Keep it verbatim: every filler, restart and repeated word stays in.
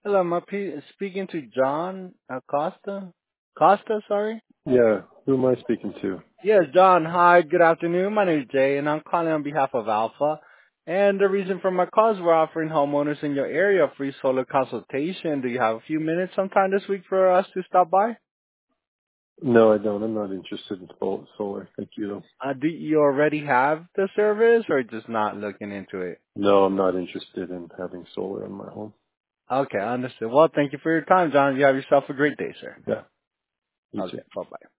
Hello, am I pe- speaking to John Acosta? Costa, sorry? Yeah, who am I speaking to? Yes, John. Hi, good afternoon. My name is Jay, and I'm calling on behalf of Alpha. And the reason for my call is we're offering homeowners in your area a free solar consultation. Do you have a few minutes sometime this week for us to stop by? No, I don't. I'm not interested in sol- solar. Thank you. Uh, do you already have the service, or just not looking into it? No, I'm not interested in having solar in my home. Okay, understood. Well, thank you for your time, John. You have yourself a great day, sir. Yeah, you too. Okay, bye-bye.